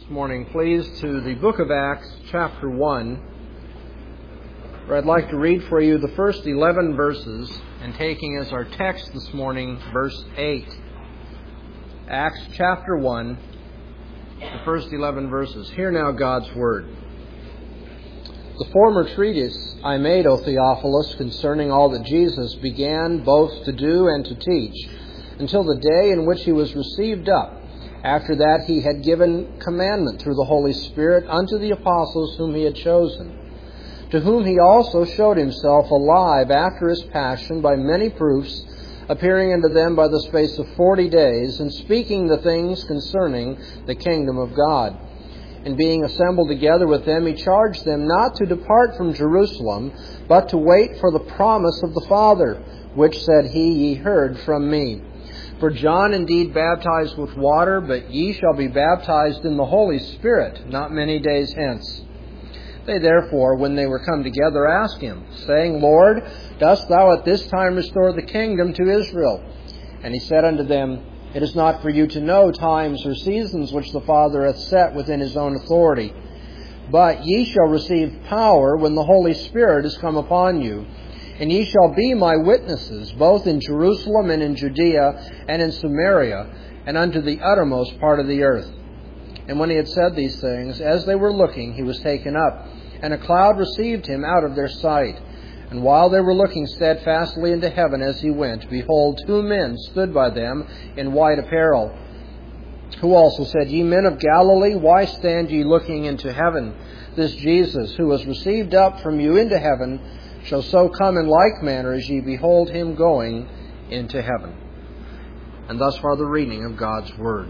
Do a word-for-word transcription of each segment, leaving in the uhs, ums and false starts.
this morning, please, to the book of Acts, chapter one, where I'd like to read for you the first eleven verses, and taking as our text this morning, verse eight. Acts chapter one, the first eleven verses. Hear now God's word. The former treatise I made, O Theophilus, concerning all that Jesus began both to do and to teach, until the day in which he was received up. After that he had given commandment through the Holy Spirit unto the apostles whom he had chosen, to whom he also showed himself alive after his passion by many proofs, appearing unto them by the space of forty days, and speaking the things concerning the kingdom of God. And being assembled together with them, he charged them not to depart from Jerusalem, but to wait for the promise of the Father, which, said he, ye heard from me. For John indeed baptized with water, but ye shall be baptized in the Holy Spirit not many days hence. They therefore, when they were come together, asked him, saying, Lord, dost thou at this time restore the kingdom to Israel? And he said unto them, It is not for you to know times or seasons which the Father hath set within his own authority. But ye shall receive power when the Holy Spirit is come upon you. And ye shall be my witnesses, both in Jerusalem and in Judea and in Samaria, and unto the uttermost part of the earth. And when he had said these things, as they were looking, he was taken up, and a cloud received him out of their sight. And while they were looking steadfastly into heaven as he went, behold, two men stood by them in white apparel, who also said, Ye men of Galilee, why stand ye looking into heaven? This Jesus, who was received up from you into heaven, shall so come in like manner as ye behold him going into heaven. And thus far the reading of God's Word.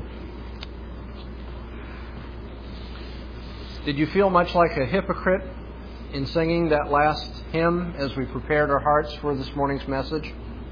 Did you feel much like a hypocrite in singing that last hymn as we prepared our hearts for this morning's message?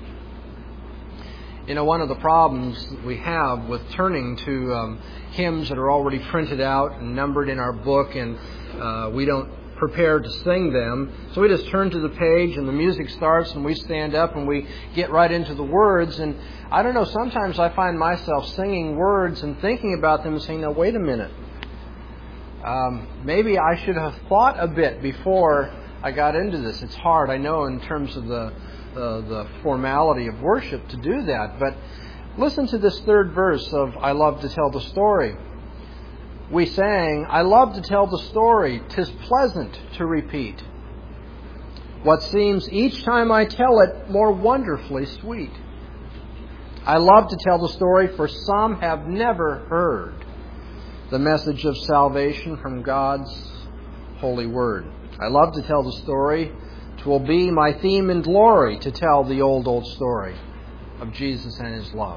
You know, one of the problems that we have with turning to um, hymns that are already printed out and numbered in our book, and uh, we don't prepare to sing them, so we just turn to the page and the music starts and we stand up and we get right into the words. And I don't know, sometimes I find myself singing words and thinking about them and saying, now wait a minute. Um, maybe I should have thought a bit before I got into this. It's hard, I know, in terms of the, uh, the formality of worship to do that. But listen to this third verse of I Love to Tell the Story. We sang, I love to tell the story, 'tis pleasant to repeat. What seems each time I tell it more wonderfully sweet. I love to tell the story, for some have never heard the message of salvation from God's holy word. I love to tell the story. 'Twill be my theme and glory to tell the old, old story of Jesus and His love.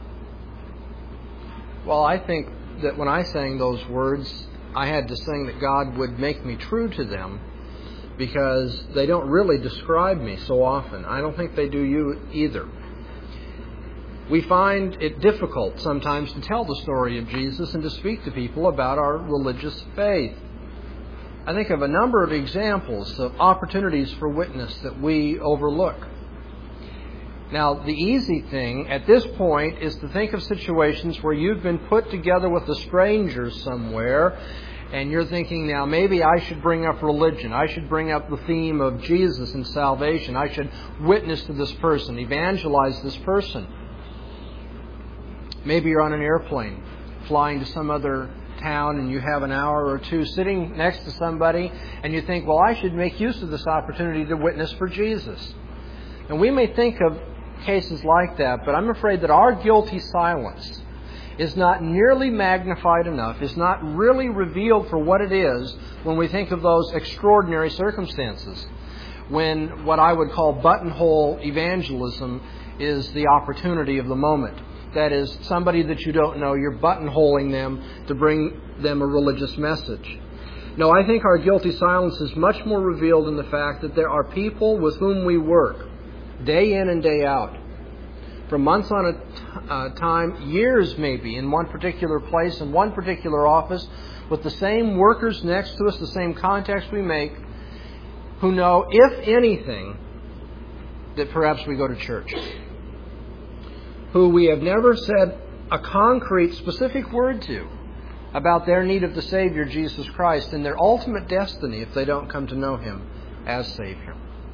Well, I think that when I sang those words, I had to sing that God would make me true to them, because they don't really describe me so often. I don't think they do you either. We find it difficult sometimes to tell the story of Jesus and to speak to people about our religious faith. I think of a number of examples of opportunities for witness that we overlook. Now, the easy thing at this point is to think of situations where you've been put together with a stranger somewhere, and you're thinking, now maybe I should bring up religion. I should bring up the theme of Jesus and salvation. I should witness to this person, evangelize this person. Maybe you're on an airplane flying to some other town and you have an hour or two sitting next to somebody, and you think, well, I should make use of this opportunity to witness for Jesus. And we may think of cases like that, but I'm afraid that our guilty silence is not nearly magnified enough, is not really revealed for what it is when we think of those extraordinary circumstances, when what I would call buttonhole evangelism is the opportunity of the moment. That is, somebody that you don't know, you're buttonholing them to bring them a religious message. No, I think our guilty silence is much more revealed in the fact that there are people with whom we work day in and day out, for months on a t- uh, time, years maybe, in one particular place, in one particular office, with the same workers next to us, the same contacts we make, who know, if anything, that perhaps we go to church, who we have never said a concrete, specific word to about their need of the Savior, Jesus Christ, and their ultimate destiny if they don't come to know Him as Savior.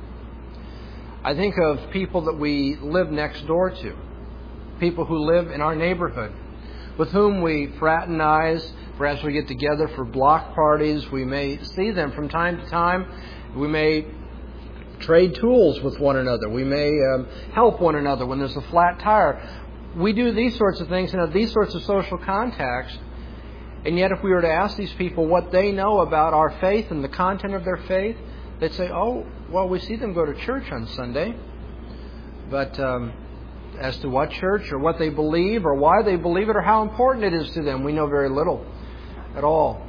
I think of people that we live next door to, people who live in our neighborhood, with whom we fraternize. Perhaps we get together for block parties. We may see them from time to time. We may trade tools with one another. We may um, help one another when there's a flat tire. We do these sorts of things and have these sorts of social contacts. And yet if we were to ask these people what they know about our faith and the content of their faith, they'd say, oh, well, we see them go to church on Sunday. But um, as to what church or what they believe or why they believe it or how important it is to them, we know very little at all.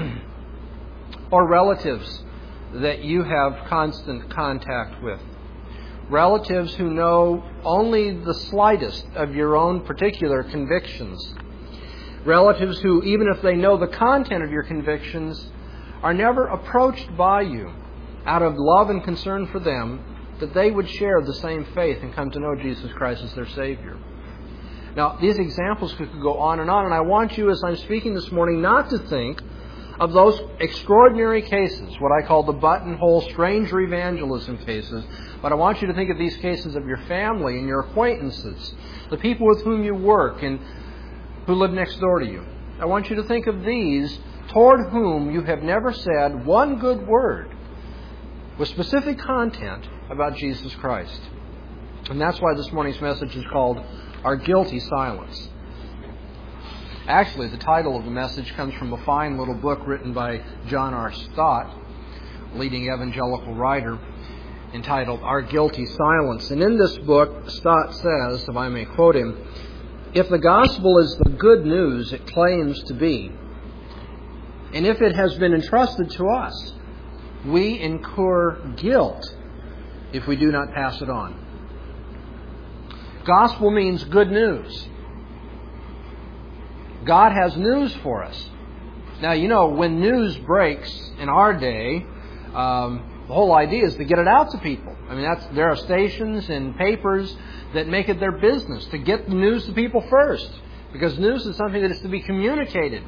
Or relatives that you have constant contact with. Relatives who know only the slightest of your own particular convictions. Relatives who, even if they know the content of your convictions, are never approached by you out of love and concern for them, that they would share the same faith and come to know Jesus Christ as their Savior. Now, these examples could go on and on, and I want you, as I'm speaking this morning, not to think of those extraordinary cases, what I call the buttonhole stranger evangelism cases, but I want you to think of these cases of your family and your acquaintances, the people with whom you work and who live next door to you. I want you to think of these toward whom you have never said one good word with specific content about Jesus Christ. And that's why this morning's message is called Our Guilty Silence. Actually, the title of the message comes from a fine little book written by John R. Stott, leading evangelical writer, entitled Our Guilty Silence. And in this book, Stott says, if I may quote him, if the gospel is the good news it claims to be, and if it has been entrusted to us, we incur guilt if we do not pass it on. Gospel means good news. God has news for us. Now, you know, when news breaks in our day, um, the whole idea is to get it out to people. I mean, that's there are stations and papers that make it their business to get the news to people first, because news is something that is to be communicated.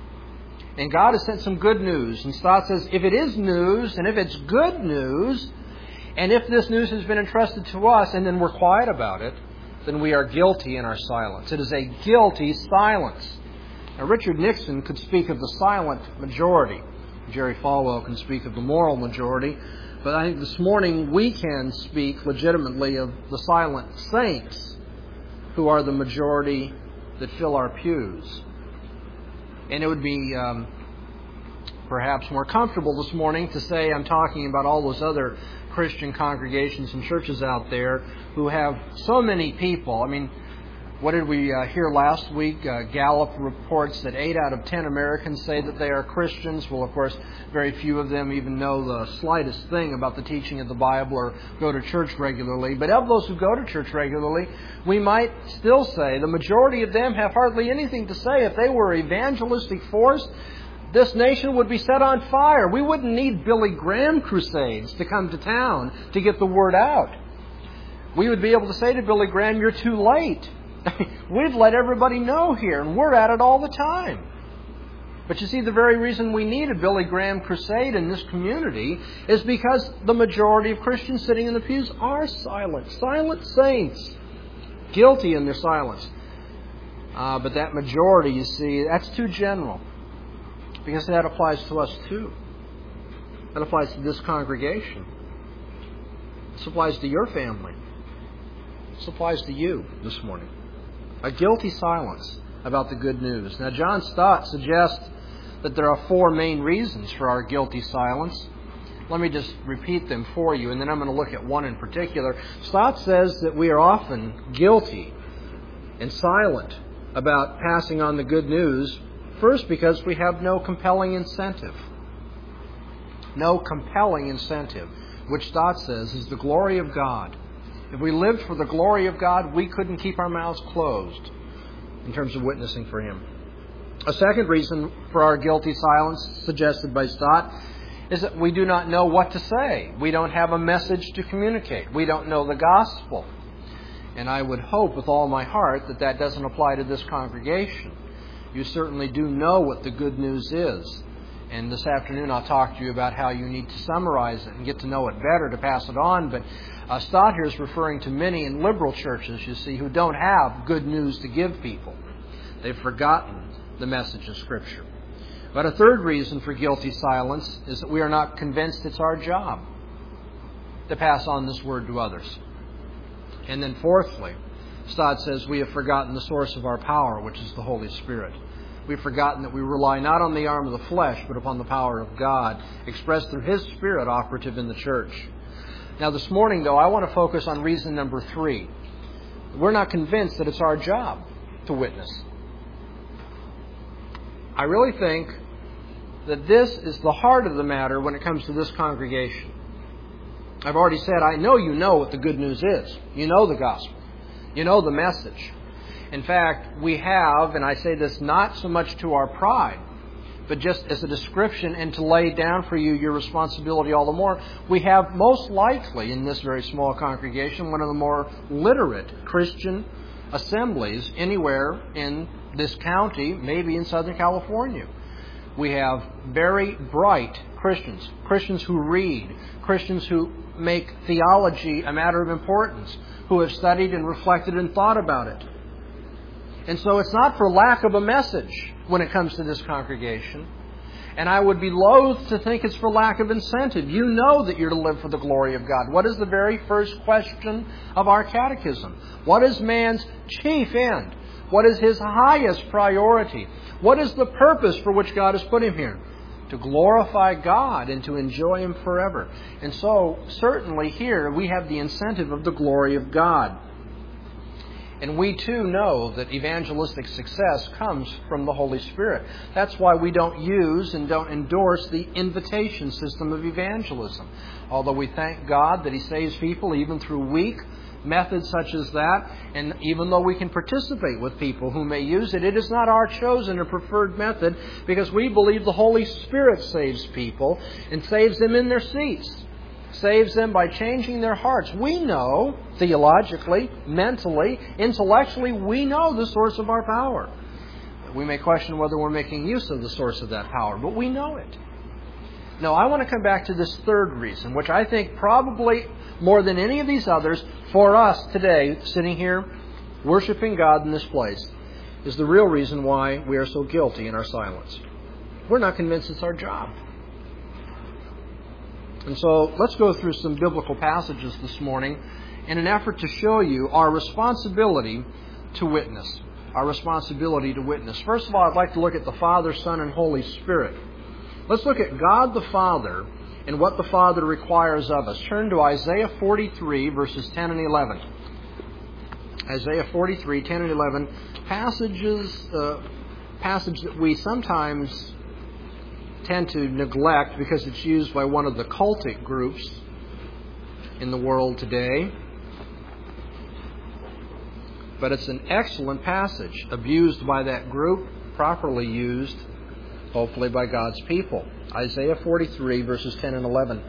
And God has sent some good news. And Stott says, if it is news, and if it's good news, and if this news has been entrusted to us, and then we're quiet about it, then we are guilty in our silence. It is a guilty silence. Now, Richard Nixon could speak of the silent majority. Jerry Falwell can speak of the moral majority. But I think this morning we can speak legitimately of the silent saints, who are the majority that fill our pews. And it would be um, perhaps more comfortable this morning to say I'm talking about all those other Christian congregations and churches out there who have so many people. I mean, what did we uh, hear last week? Uh, Gallup reports that eight out of ten Americans say that they are Christians. Well, of course, very few of them even know the slightest thing about the teaching of the Bible or go to church regularly. But of those who go to church regularly, we might still say the majority of them have hardly anything to say. If they were evangelistic force, this nation would be set on fire. We wouldn't need Billy Graham crusades to come to town to get the word out. We would be able to say to Billy Graham, you're too late. We've let everybody know here, and we're at it all the time. But you see, the very reason we need a Billy Graham crusade in this community is because the majority of Christians sitting in the pews are silent. Silent saints. Guilty in their silence. Uh, but that majority, you see, that's too general. Because that applies to us too. That applies to this congregation. This applies to your family. This applies to you this morning. A guilty silence about the good news. Now, John Stott suggests that there are four main reasons for our guilty silence. Let me just repeat them for you, and then I'm going to look at one in particular. Stott says that we are often guilty and silent about passing on the good news, first because we have no compelling incentive. No compelling incentive, which Stott says is the glory of God. If we lived for the glory of God, we couldn't keep our mouths closed in terms of witnessing for Him. A second reason for our guilty silence, suggested by Stott, is that we do not know what to say. We don't have a message to communicate. We don't know the gospel. And I would hope with all my heart that that doesn't apply to this congregation. You certainly do know what the good news is. And this afternoon I'll talk to you about how you need to summarize it and get to know it better to pass it on. But uh, Stott here is referring to many in liberal churches, you see, who don't have good news to give people. They've forgotten the message of Scripture. But a third reason for guilty silence is that we are not convinced it's our job to pass on this word to others. And then fourthly, Stott says we have forgotten the source of our power, which is the Holy Spirit. We've forgotten that we rely not on the arm of the flesh, but upon the power of God, expressed through His Spirit operative in the church. Now this morning, though, I want to focus on reason number three. We're not convinced that it's our job to witness. I really think that this is the heart of the matter when it comes to this congregation. I've already said, I know you know what the good news is. You know the gospel. You know the message. In fact, we have, and I say this not so much to our pride, but just as a description and to lay down for you your responsibility all the more, we have most likely in this very small congregation one of the more literate Christian assemblies anywhere in this county, maybe in Southern California. We have very bright Christians, Christians who read, Christians who make theology a matter of importance, who have studied and reflected and thought about it. And so it's not for lack of a message when it comes to this congregation. And I would be loath to think it's for lack of incentive. You know that you're to live for the glory of God. What is the very first question of our catechism? What is man's chief end? What is his highest priority? What is the purpose for which God has put him here? To glorify God and to enjoy Him forever. And so, certainly here, we have the incentive of the glory of God. And we too know that evangelistic success comes from the Holy Spirit. That's why we don't use and don't endorse the invitation system of evangelism. Although we thank God that He saves people even through weak methods such as that, and even though we can participate with people who may use it, it is not our chosen or preferred method, because we believe the Holy Spirit saves people and saves them in their seats. Saves them by changing their hearts. We know, theologically, mentally, intellectually, we know the source of our power. We may question whether we're making use of the source of that power, but we know it. Now, I want to come back to this third reason, which I think probably more than any of these others, for us today, sitting here, worshiping God in this place, is the real reason why we are so guilty in our silence. We're not convinced it's our job. And so let's go through some biblical passages this morning in an effort to show you our responsibility to witness. Our responsibility to witness. First of all, I'd like to look at the Father, Son, and Holy Spirit. Let's look at God the Father and what the Father requires of us. Turn to Isaiah forty-three, verses ten and eleven. Isaiah forty-three, ten and eleven. Passages, uh, passage that we sometimes tend to neglect because it's used by one of the cultic groups in the world today. But it's an excellent passage, abused by that group, properly used, hopefully, by God's people. Isaiah forty-three, verses ten and eleven.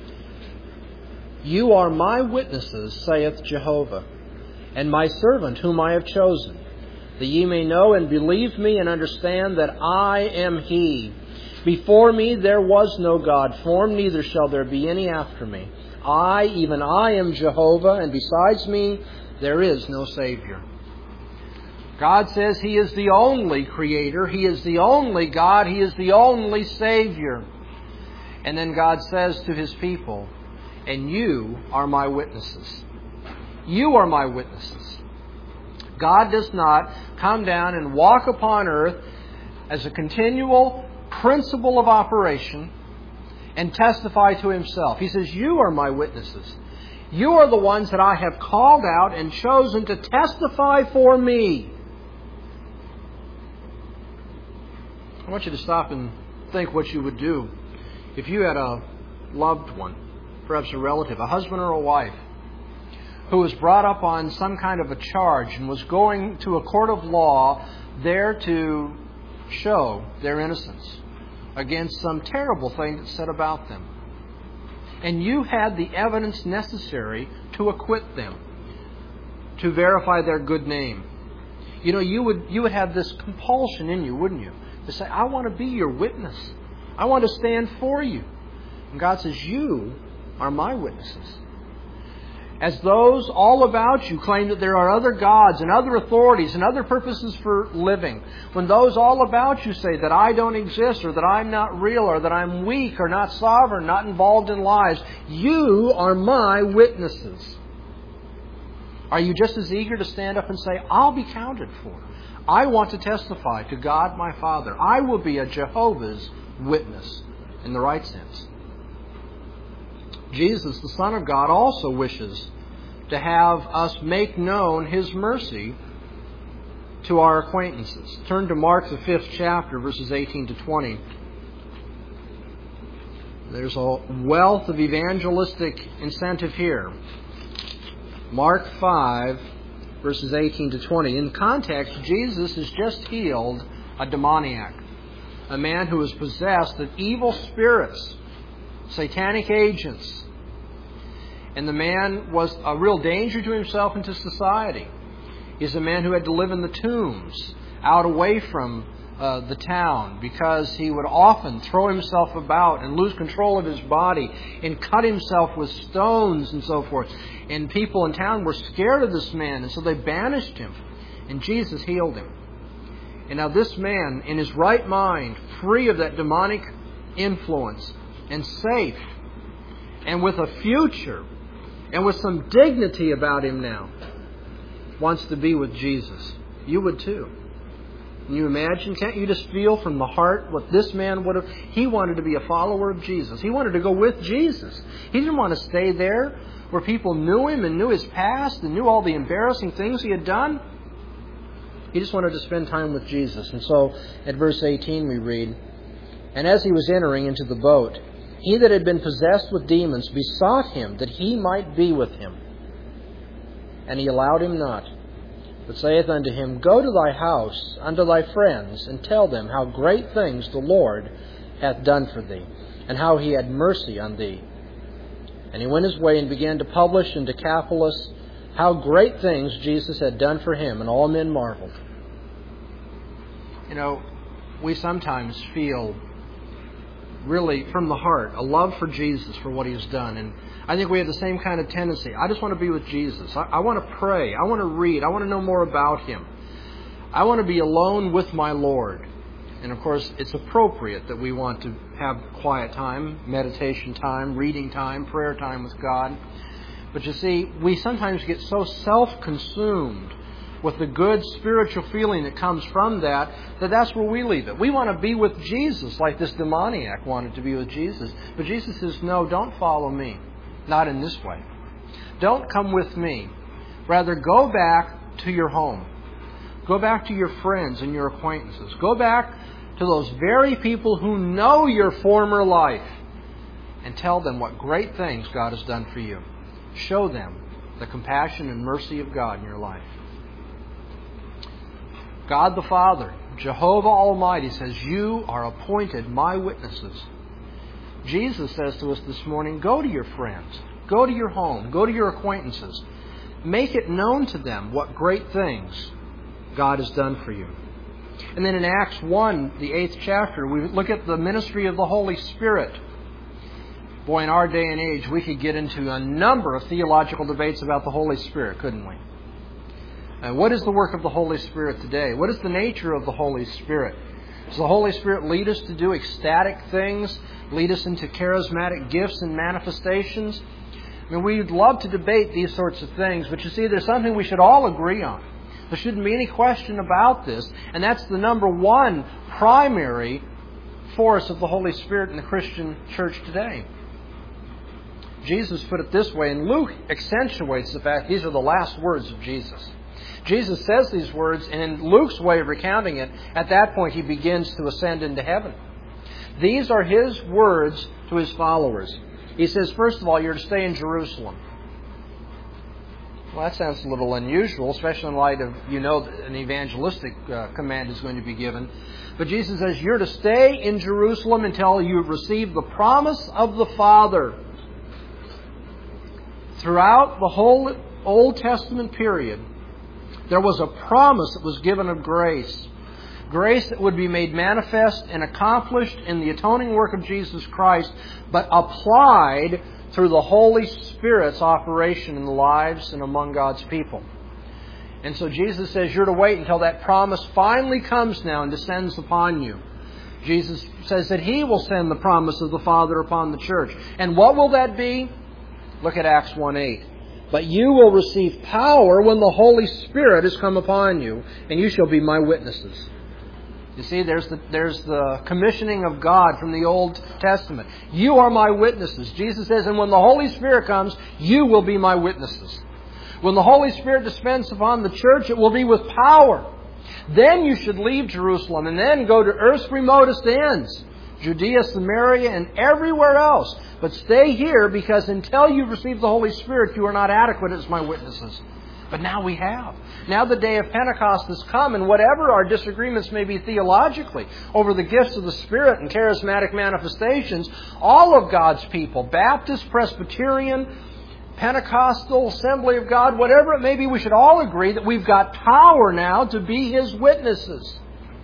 You are my witnesses, saith Jehovah, and my servant whom I have chosen, that ye may know and believe me and understand that I am He. Before me there was no God formed, neither shall there be any after me. I, even I, am Jehovah, and besides me there is no Savior. God says He is the only Creator. He is the only God. He is the only Savior. And then God says to His people, and you are my witnesses. You are my witnesses. God does not come down and walk upon earth as a continual principle of operation and testify to Himself. He says, you are my witnesses. You are the ones that I have called out and chosen to testify for me. I want you to stop and think what you would do if you had a loved one, perhaps a relative, a husband or a wife, who was brought up on some kind of a charge and was going to a court of law there to show their innocence against some terrible thing that's said about them. And you had the evidence necessary to acquit them, to verify their good name. you know, you would you would have this compulsion in you, wouldn't you? To say, I want to be your witness. I want to stand for you. And God says, you are my witnesses. As those all about you claim that there are other gods and other authorities and other purposes for living, when those all about you say that I don't exist or that I'm not real or that I'm weak or not sovereign, not involved in lives, you are my witnesses. Are you just as eager to stand up and say, I'll be counted for? I want to testify to God my Father. I will be a Jehovah's Witness in the right sense. Jesus, the Son of God, also wishes to have us make known His mercy to our acquaintances. Turn to Mark, the fifth chapter, verses eighteen to twenty. There's a wealth of evangelistic incentive here. Mark five, verses eighteen to twenty. In context, Jesus has just healed a demoniac, a man who was possessed of evil spirits, satanic agents. And the man was a real danger to himself and to society. He's a man who had to live in the tombs, out away from uh, the town, because he would often throw himself about and lose control of his body and cut himself with stones and so forth. And people in town were scared of this man, and so they banished him. And Jesus healed him. And now this man, in his right mind, free of that demonic influence, and safe, and with a future, and with some dignity about him now, wants to be with Jesus. You would too. Can you imagine? Can't you just feel from the heart what this man would have... He wanted to be a follower of Jesus. He wanted to go with Jesus. He didn't want to stay there where people knew him and knew his past and knew all the embarrassing things he had done. He just wanted to spend time with Jesus. And so at verse eighteen we read, and as he was entering into the boat, he that had been possessed with demons besought him that he might be with him. And he allowed him not, but saith unto him, Go to thy house unto thy friends, and tell them how great things the Lord hath done for thee, and how he had mercy on thee. And he went his way and began to publish in Decapolis how great things Jesus had done for him, and all men marveled. You know, we sometimes feel really from the heart a love for Jesus, for what He has done. And I think we have the same kind of tendency. I just want to be with Jesus. I, I want to pray. I want to read. I want to know more about Him. I want to be alone with my Lord. And of course, it's appropriate that we want to have quiet time, meditation time, reading time, prayer time with God. But you see, we sometimes get so self-consumed with the good spiritual feeling that comes from that, that that's where we leave it. We want to be with Jesus like this demoniac wanted to be with Jesus. But Jesus says, no, don't follow me. Not in this way. Don't come with me. Rather, go back to your home. Go back to your friends and your acquaintances. Go back to those very people who know your former life and tell them what great things God has done for you. Show them the compassion and mercy of God in your life. God the Father, Jehovah Almighty, says, you are appointed my witnesses. Jesus says to us this morning, go to your friends, go to your home, go to your acquaintances. Make it known to them what great things God has done for you. And then in Acts one, the eighth chapter, we look at the ministry of the Holy Spirit. Boy, in our day and age, we could get into a number of theological debates about the Holy Spirit, couldn't we? Uh, what is the work of the Holy Spirit today? What is the nature of the Holy Spirit? Does the Holy Spirit lead us to do ecstatic things? Lead us into charismatic gifts and manifestations? I mean, we'd love to debate these sorts of things, but you see, there's something we should all agree on. There shouldn't be any question about this, and that's the number one primary force of the Holy Spirit in the Christian church today. Jesus put it this way, and Luke accentuates the fact these are the last words of Jesus. Jesus says these words, and in Luke's way of recounting it, at that point he begins to ascend into heaven. These are his words to his followers. He says, first of all, you're to stay in Jerusalem. Well, that sounds a little unusual, especially in light of, you know, an evangelistic uh, command is going to be given. But Jesus says, you're to stay in Jerusalem until you've received the promise of the Father. Throughout the whole Old Testament period, There was a promise that was given of grace. Grace that would be made manifest and accomplished in the atoning work of Jesus Christ, but applied through the Holy Spirit's operation in the lives and among God's people. And so Jesus says you're to wait until that promise finally comes now and descends upon you. Jesus says that He will send the promise of the Father upon the church. And what will that be? Look at Acts one eight. But you will receive power when the Holy Spirit has come upon you, and you shall be my witnesses. You see, there's the, there's the commissioning of God from the Old Testament. You are my witnesses. Jesus says, and when the Holy Spirit comes, you will be my witnesses. When the Holy Spirit descends upon the church, it will be with power. Then you should leave Jerusalem and then go to earth's remotest ends, Judea, Samaria, and everywhere else. But stay here, because until you receive the Holy Spirit, you are not adequate as my witnesses. But now we have. Now the day of Pentecost has come, and whatever our disagreements may be theologically over the gifts of the Spirit and charismatic manifestations, all of God's people, Baptist, Presbyterian, Pentecostal, Assembly of God, whatever it may be, we should all agree that we've got power now to be His witnesses.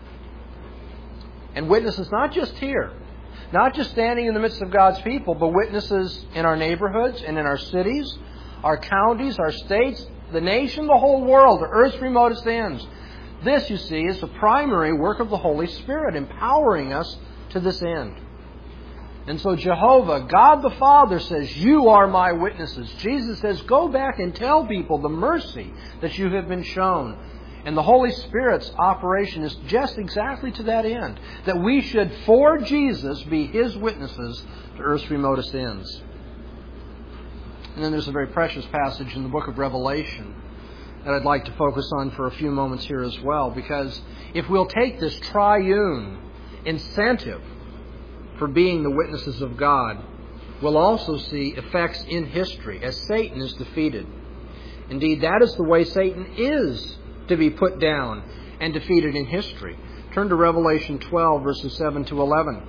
And witnesses not just here, not just standing in the midst of God's people, but witnesses in our neighborhoods and in our cities, our counties, our states, the nation, the whole world, the earth's remotest ends. This, you see, is the primary work of the Holy Spirit, empowering us to this end. And so Jehovah, God the Father, says, you are my witnesses. Jesus says, go back and tell people the mercy that you have been shown. And the Holy Spirit's operation is just exactly to that end, that we should, for Jesus, be His witnesses to earth's remotest ends. And then there's a very precious passage in the book of Revelation that I'd like to focus on for a few moments here as well, because if we'll take this triune incentive for being the witnesses of God, we'll also see effects in history as Satan is defeated. Indeed, that is the way Satan is to be put down and defeated in history. Turn to Revelation twelve, verses seven to eleven.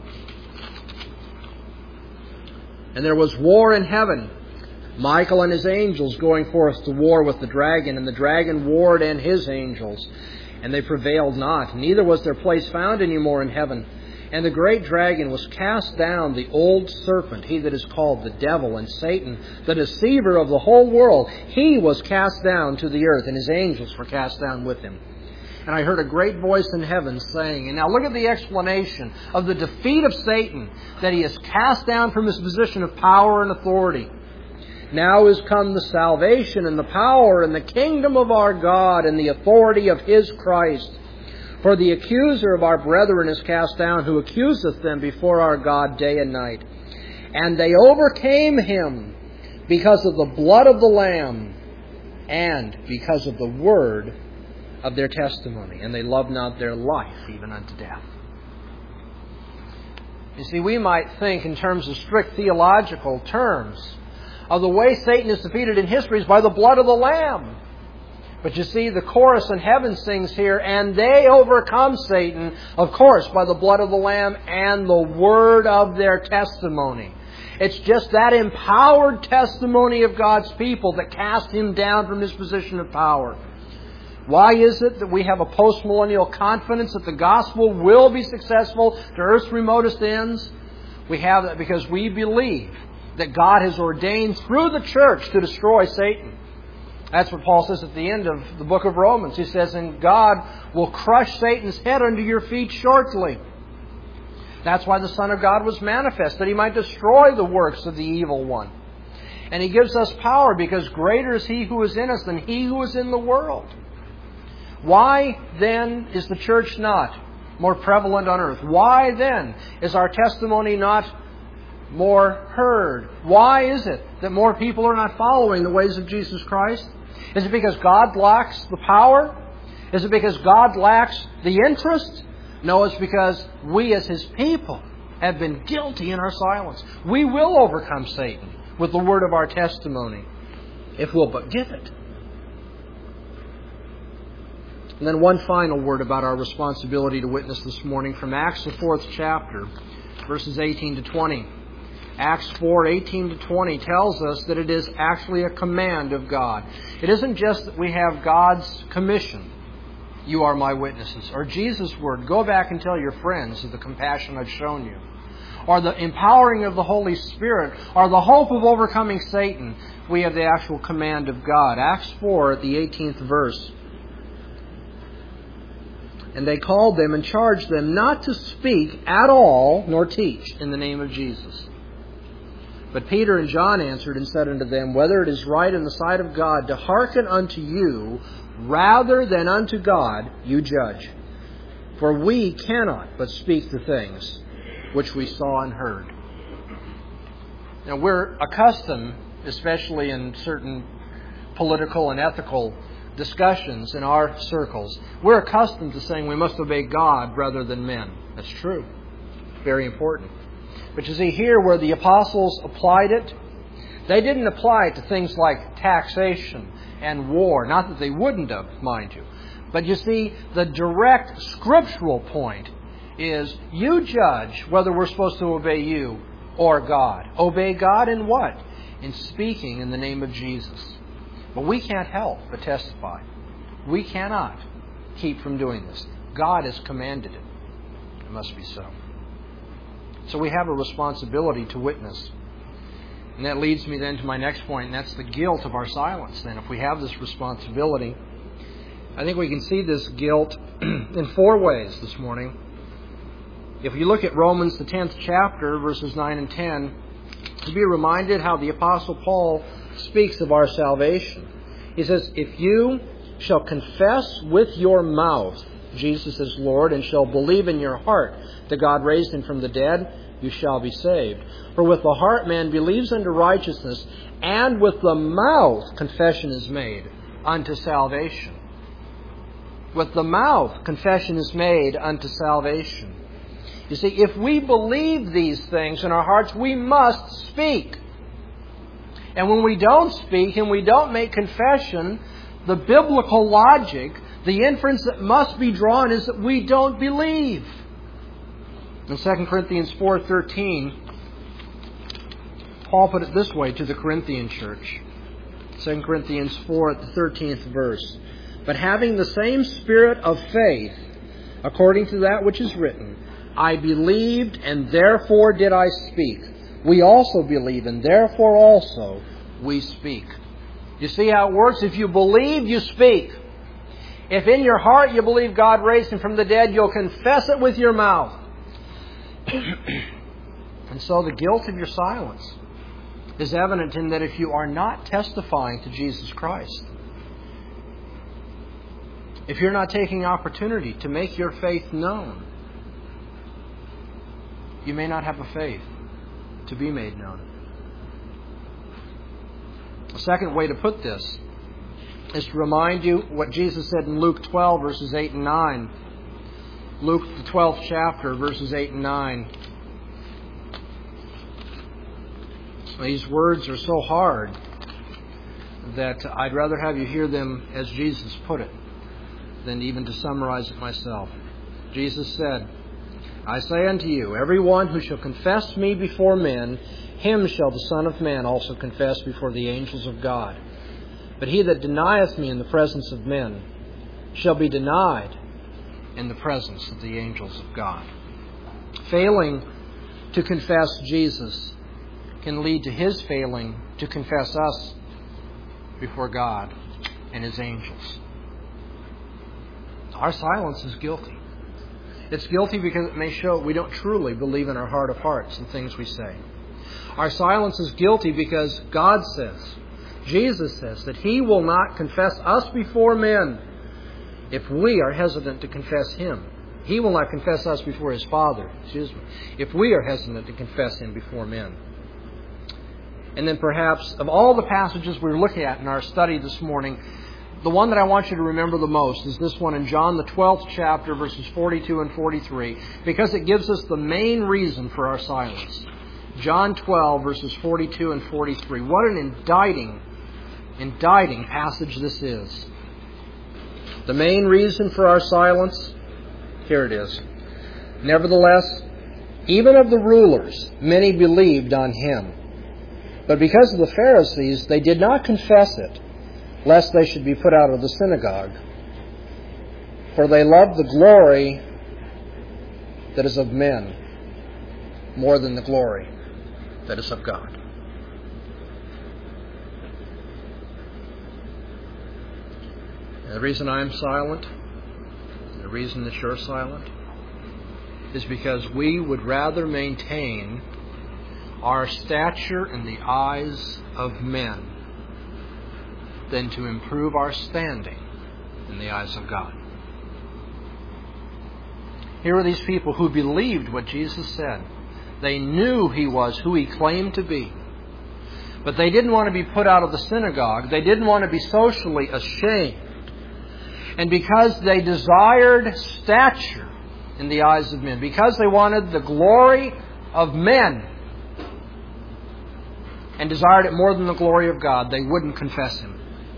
And there was war in heaven, Michael and his angels going forth to war with the dragon, and the dragon warred and his angels, and they prevailed not, neither was their place found any more in heaven. And the great dragon was cast down, the old serpent, he that is called the devil and Satan, the deceiver of the whole world. He was cast down to the earth, and his angels were cast down with him. And I heard a great voice in heaven saying, and now look at the explanation of the defeat of Satan, that he is cast down from his position of power and authority. Now is come the salvation and the power and the kingdom of our God and the authority of His Christ. For the accuser of our brethren is cast down, who accuseth them before our God day and night. And they overcame him because of the blood of the Lamb and because of the word of their testimony. And they loved not their life even unto death. You see, we might think in terms of strict theological terms of the way Satan is defeated in history is by the blood of the Lamb. But you see, the chorus in heaven sings here, and they overcome Satan, of course, by the blood of the Lamb and the word of their testimony. It's just that empowered testimony of God's people that cast him down from his position of power. Why is it that we have a postmillennial confidence that the gospel will be successful to earth's remotest ends? We have that because we believe that God has ordained through the church to destroy Satan. That's what Paul says at the end of the book of Romans. He says, and God will crush Satan's head under your feet shortly. That's why the Son of God was manifest, that He might destroy the works of the evil one. And He gives us power because greater is He who is in us than he who is in the world. Why then is the church not more prevalent on earth? Why then is our testimony not more heard? Why is it that more people are not following the ways of Jesus Christ? Is it because God lacks the power? Is it because God lacks the interest? No, it's because we as His people have been guilty in our silence. We will overcome Satan with the word of our testimony if we'll but give it. And then one final word about our responsibility to witness this morning from Acts, the fourth chapter, verses eighteen to twenty. Acts four eighteen to twenty tells us that it is actually a command of God. It isn't just that we have God's commission, you are my witnesses, or Jesus' word, go back and tell your friends of the compassion I've shown you, or the empowering of the Holy Spirit, or the hope of overcoming Satan. We have the actual command of God. Acts four, the eighteenth verse. And they called them and charged them not to speak at all, nor teach, in the name of Jesus. But Peter and John answered and said unto them, whether it is right in the sight of God to hearken unto you rather than unto God, you judge. For we cannot but speak the things which we saw and heard. Now we're accustomed, especially in certain political and ethical discussions in our circles, we're accustomed to saying we must obey God rather than men. That's true. Very important. But you see here where the apostles applied it, they didn't apply it to things like taxation and war. Not that they wouldn't have, mind you. But you see, the direct scriptural point is you judge whether we're supposed to obey you or God. Obey God in what? In speaking in the name of Jesus. But we can't help but testify. We cannot keep from doing this. God has commanded it. It must be so. So we have a responsibility to witness. And that leads me then to my next point, and that's the guilt of our silence. Then, if we have this responsibility, I think we can see this guilt in four ways this morning. If you look at Romans, the tenth chapter, verses nine and ten, you'll be reminded how the Apostle Paul speaks of our salvation. He says, if you shall confess with your mouth Jesus is Lord, and shall believe in your heart that God raised Him from the dead, you shall be saved. For with the heart man believes unto righteousness, and with the mouth confession is made unto salvation. With the mouth confession is made unto salvation. You see, if we believe these things in our hearts, we must speak. And when we don't speak and we don't make confession, the biblical logic, the inference that must be drawn is that we don't believe. In Second Corinthians four thirteen, Paul put it this way to the Corinthian church. Second Corinthians four, the thirteenth verse. But having the same spirit of faith, according to that which is written, I believed, and therefore did I speak. We also believe, and therefore also we speak. You see how it works? If you believe, you speak. If in your heart you believe God raised Him from the dead, you'll confess it with your mouth. And so the guilt of your silence is evident in that if you are not testifying to Jesus Christ, if you're not taking opportunity to make your faith known, you may not have a faith to be made known. A second way to put this is to remind you what Jesus said in Luke twelve, verses eight and nine. Luke, the twelfth chapter, verses eight and nine. These words are so hard that I'd rather have you hear them as Jesus put it than even to summarize it myself. Jesus said, I say unto you, every one who shall confess me before men, him shall the Son of Man also confess before the angels of God. But he that denieth me in the presence of men shall be denied in the presence of the angels of God. Failing to confess Jesus can lead to His failing to confess us before God and His angels. Our silence is guilty. It's guilty because it may show we don't truly believe in our heart of hearts in things we say. Our silence is guilty because God says, Jesus says, that He will not confess us before men if we are hesitant to confess Him. He will not confess us before His Father, excuse me, if we are hesitant to confess Him before men. And then perhaps, of all the passages we're looking at in our study this morning, the one that I want you to remember the most is this one in John, the twelfth chapter, verses forty-two and forty-three, because it gives us the main reason for our silence. John twelve, verses forty-two and forty-three. What an indicting, indicting passage this is. The main reason for our silence, here it is. Nevertheless, Even of the rulers, many believed on him. But because of the Pharisees, they did not confess it, lest they should be put out of the synagogue. For they loved the glory that is of men more than the glory that is of God. And the reason I'm silent, the reason that you're silent, is because we would rather maintain our stature in the eyes of men than to improve our standing in the eyes of God. Here are these people who believed what Jesus said. They knew He was who He claimed to be. But they didn't want to be put out of the synagogue. They didn't want to be socially ashamed. And because they desired stature in the eyes of men, because they wanted the glory of men and desired it more than the glory of God, they wouldn't confess Him.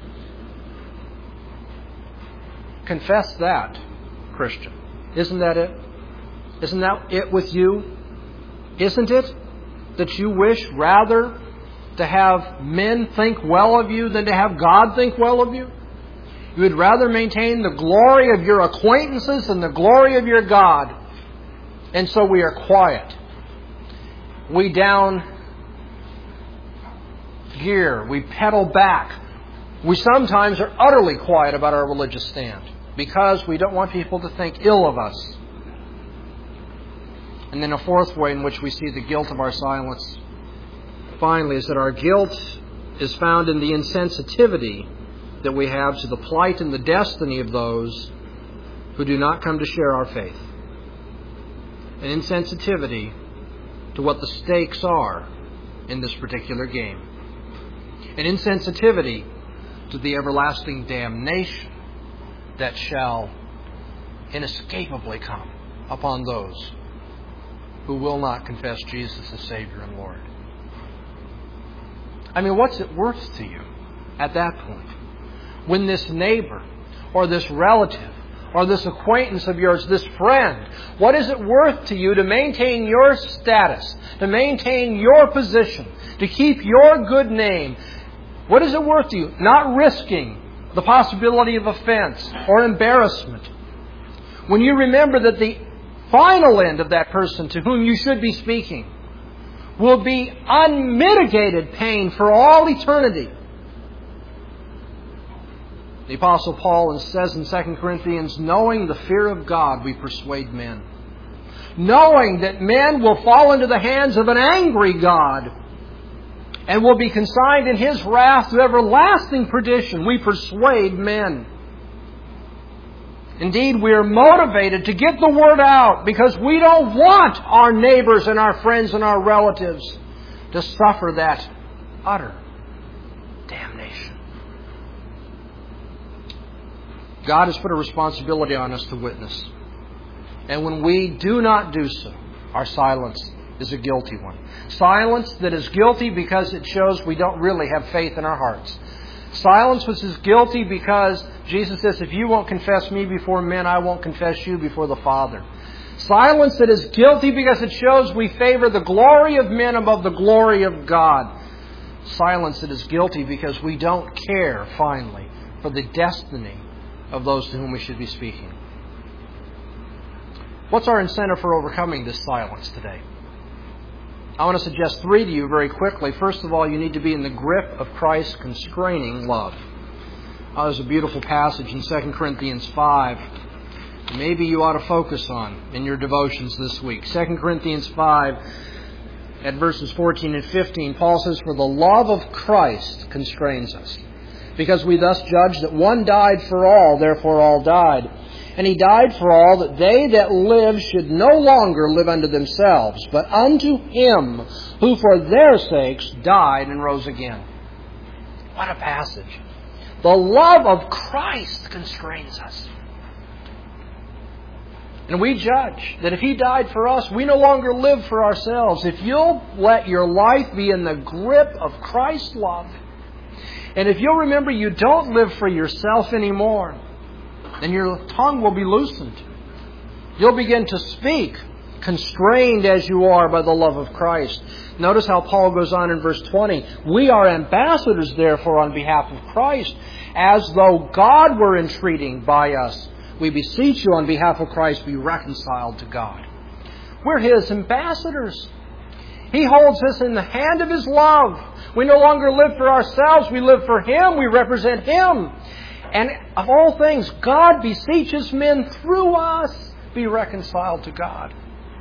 Confess that, Christian. Isn't that it? Isn't that it with you? Isn't it that you wish rather to have men think well of you than to have God think well of you? You would rather maintain the glory of your acquaintances than the glory of your God. And so we are quiet. We down gear. We pedal back. We sometimes are utterly quiet about our religious stand because we don't want people to think ill of us. And then a fourth way in which we see the guilt of our silence, finally, is that our guilt is found in the insensitivity that we have to the plight and the destiny of those who do not come to share our faith. An insensitivity to what the stakes are in this particular game. An insensitivity to the everlasting damnation that shall inescapably come upon those who will not confess Jesus as Savior and Lord. I mean, what's it worth to you at that point? When this neighbor or this relative or this acquaintance of yours, this friend, what is it worth to you to maintain your status, to maintain your position, to keep your good name? What is it worth to you? Not risking the possibility of offense or embarrassment. When you remember that the final end of that person to whom you should be speaking will be unmitigated pain for all eternity. The Apostle Paul says in Second Corinthians, knowing the fear of God, we persuade men. Knowing that men will fall into the hands of an angry God and will be consigned in His wrath to everlasting perdition, we persuade men. Indeed, we are motivated to get the word out because we don't want our neighbors and our friends and our relatives to suffer that utter damnation. God has put a responsibility on us to witness. And when we do not do so, our silence is a guilty one. Silence that is guilty because it shows we don't really have faith in our hearts. Silence which is guilty because Jesus says, if you won't confess me before men, I won't confess you before the Father. Silence that is guilty because it shows we favor the glory of men above the glory of God. Silence that is guilty because we don't care, finally, for the destiny of those to whom we should be speaking. What's our incentive for overcoming this silence today? I want to suggest three to you very quickly. First of all, you need to be in the grip of Christ's constraining love. Oh, there's a beautiful passage in Second Corinthians five. Maybe you ought to focus on in your devotions this week. Second Corinthians five, at verses fourteen and fifteen, Paul says, for the love of Christ constrains us, because we thus judge that one died for all, therefore all died. And He died for all, that they that live should no longer live unto themselves, but unto Him who for their sakes died and rose again. What a passage. The love of Christ constrains us. And we judge that if He died for us, we no longer live for ourselves. If you'll let your life be in the grip of Christ's love, and if you'll remember you don't live for yourself anymore, then your tongue will be loosened. You'll begin to speak constrained as you are by the love of Christ. Notice how Paul goes on in verse twenty. We are ambassadors, therefore, on behalf of Christ, as though God were entreating by us. We beseech you on behalf of Christ, be reconciled to God. We're His ambassadors. He holds us in the hand of His love. We no longer live for ourselves. We live for Him. We represent Him. And of all things, God beseeches men through us, be reconciled to God.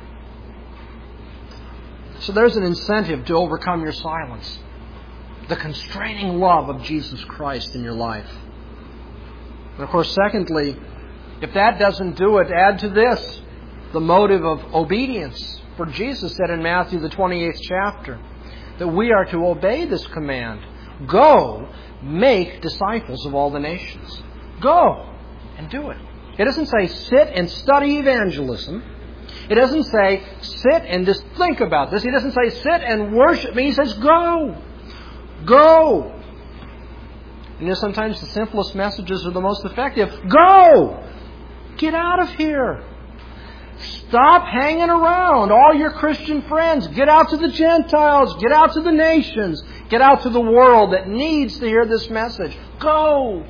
So there's an incentive to overcome your silence. The constraining love of Jesus Christ in your life. And of course, secondly, if that doesn't do it, add to this the motive of obedience. For Jesus said in Matthew the twenty-eighth chapter that we are to obey this command. Go, make disciples of all the nations. Go and do it. It doesn't say sit and study evangelism. It doesn't say sit and just think about this. He doesn't say sit and worship me. He says go. Go. And you know, sometimes the simplest messages are the most effective. Go. Get out of here. Stop hanging around. All your Christian friends. Get out to the Gentiles. Get out to the nations. Get out to the world that needs to hear this message. Go.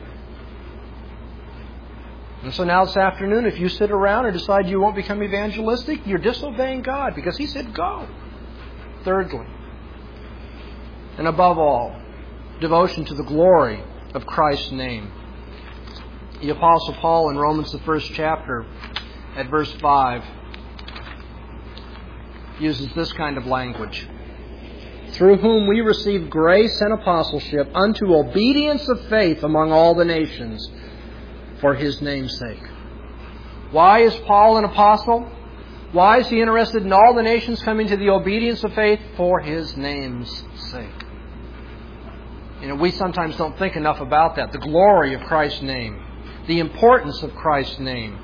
And so now this afternoon, if you sit around and decide you won't become evangelistic, you're disobeying God because He said go. Thirdly, and above all, devotion to the glory of Christ's name. The Apostle Paul in Romans, the first chapter, at verse five, uses this kind of language. Through whom we receive grace and apostleship unto obedience of faith among all the nations, for His name's sake. Why is Paul an apostle? Why is he interested in all the nations coming to the obedience of faith? For His name's sake. You know, we sometimes don't think enough about that. The glory of Christ's name. The importance of Christ's name.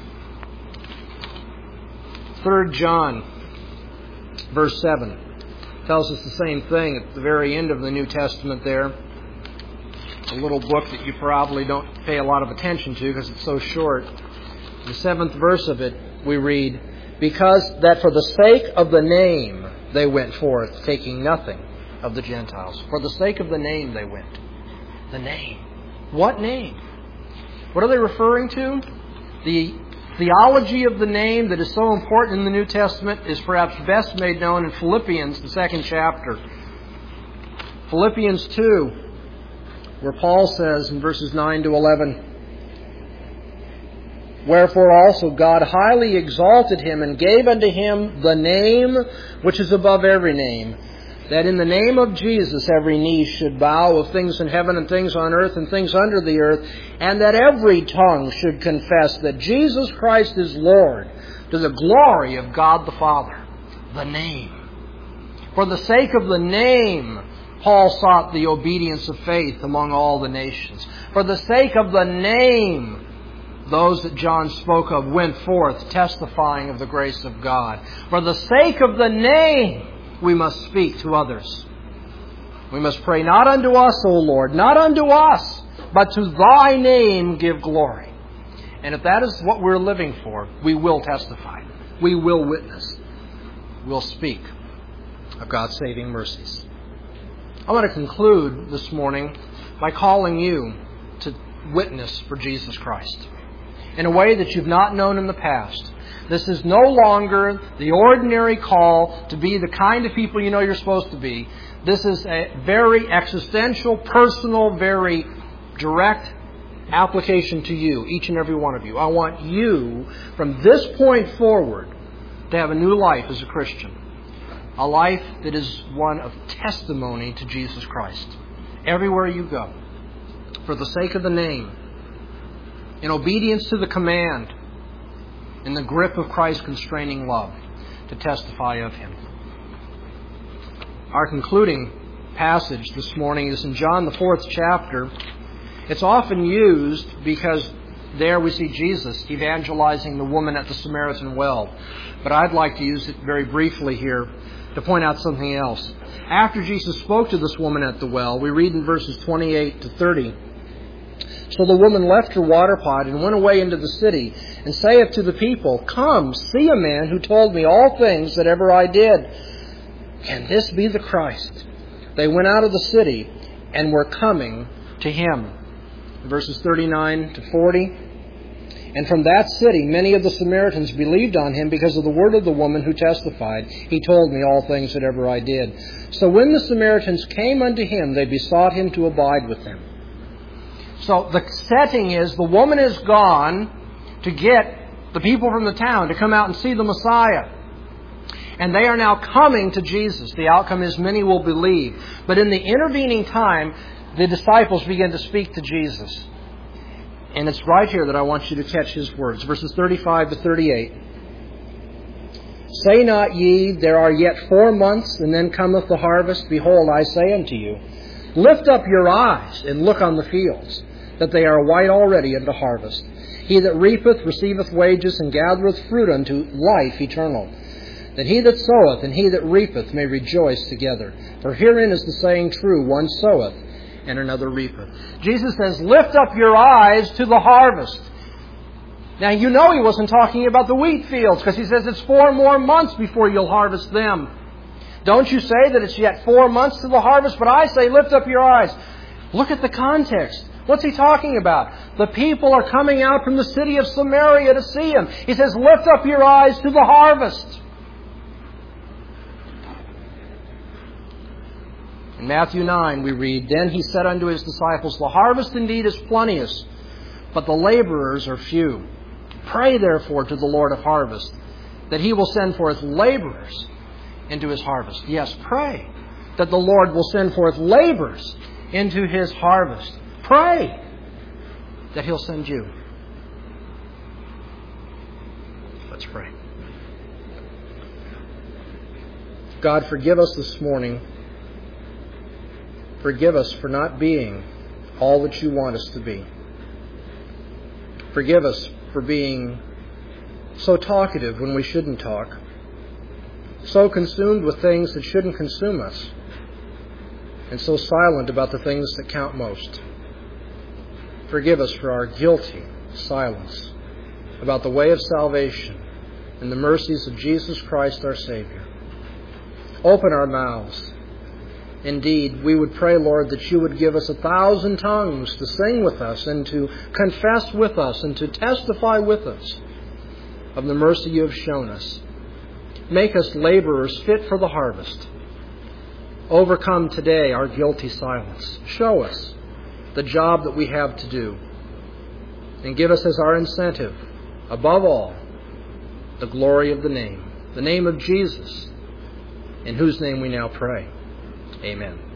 Third John, verse seven, tells us the same thing at the very end of the New Testament there. A little book that you probably don't pay a lot of attention to because it's so short. The seventh verse of it, we read, because that for the sake of the name they went forth, taking nothing of the Gentiles. For the sake of the name they went. The name. What name? What are they referring to? The theology of the name that is so important in the New Testament is perhaps best made known in Philippians, the second chapter. Philippians two, where Paul says in verses nine to eleven, wherefore also God highly exalted Him and gave unto Him the name which is above every name, that in the name of Jesus every knee should bow, of things in heaven and things on earth and things under the earth, and that every tongue should confess that Jesus Christ is Lord, to the glory of God the Father. The name. For the sake of the name, Paul sought the obedience of faith among all the nations. For the sake of the name, those that John spoke of went forth testifying of the grace of God. For the sake of the name, we must speak to others. We must pray, not unto us, O Lord, not unto us, but to Thy name give glory. And if that is what we're living for, we will testify. We will witness. We'll speak of God's saving mercies. I want to conclude this morning by calling you to witness for Jesus Christ in a way that you've not known in the past. This is no longer the ordinary call to be the kind of people you know you're supposed to be. This is a very existential, personal, very direct application to you, each and every one of you. I want you, from this point forward, to have a new life as a Christian. A life that is one of testimony to Jesus Christ. Everywhere you go. For the sake of the name. In obedience to the command. In the grip of Christ's constraining love. To testify of Him. Our concluding passage this morning is in John the fourth chapter. It's often used because there we see Jesus evangelizing the woman at the Samaritan well. But I'd like to use it very briefly here to point out something else. After Jesus spoke to this woman at the well, we read in verses twenty-eight to thirty, so the woman left her water pot and went away into the city and saith to the people, Come, see a man who told me all things that ever I did. Can this be the Christ? They went out of the city and were coming to him. Verses thirty-nine to forty. And from that city many of the Samaritans believed on him because of the word of the woman who testified, He told me all things that ever I did. So when the Samaritans came unto him, they besought him to abide with them. So the setting is, the woman is gone to get the people from the town to come out and see the Messiah. And they are now coming to Jesus. The outcome is many will believe. But in the intervening time, the disciples begin to speak to Jesus. And it's right here that I want you to catch his words. Verses thirty-five to thirty-eight. Say not ye, there are yet four months, and then cometh the harvest. Behold, I say unto you, lift up your eyes, and look on the fields, that they are white already unto harvest. He that reapeth receiveth wages, and gathereth fruit unto life eternal, that he that soweth and he that reapeth may rejoice together. For herein is the saying true, one soweth, and another reapeth. Jesus says, lift up your eyes to the harvest. Now, you know he wasn't talking about the wheat fields, because he says it's four more months before you'll harvest them. Don't you say that it's yet four months to the harvest? But I say, lift up your eyes. Look at the context. What's he talking about? The people are coming out from the city of Samaria to see him. He says, lift up your eyes to the harvest. In Matthew nine we read, Then he said unto his disciples, The harvest indeed is plenteous, but the laborers are few. Pray therefore to the Lord of harvest, that he will send forth laborers into his harvest. Yes, pray that the Lord will send forth laborers into his harvest. Pray that he'll send you. Let's pray. God, forgive us this morning. Forgive us for not being all that you want us to be. Forgive us for being so talkative when we shouldn't talk, so consumed with things that shouldn't consume us, and so silent about the things that count most. Forgive us for our guilty silence about the way of salvation and the mercies of Jesus Christ our Savior. Open our mouths. Indeed, we would pray, Lord, that you would give us a thousand tongues to sing with us and to confess with us and to testify with us of the mercy you have shown us. Make us laborers fit for the harvest. Overcome today our guilty silence. Show us the job that we have to do. And give us as our incentive, above all, the glory of the name, the name of Jesus, in whose name we now pray. Amen.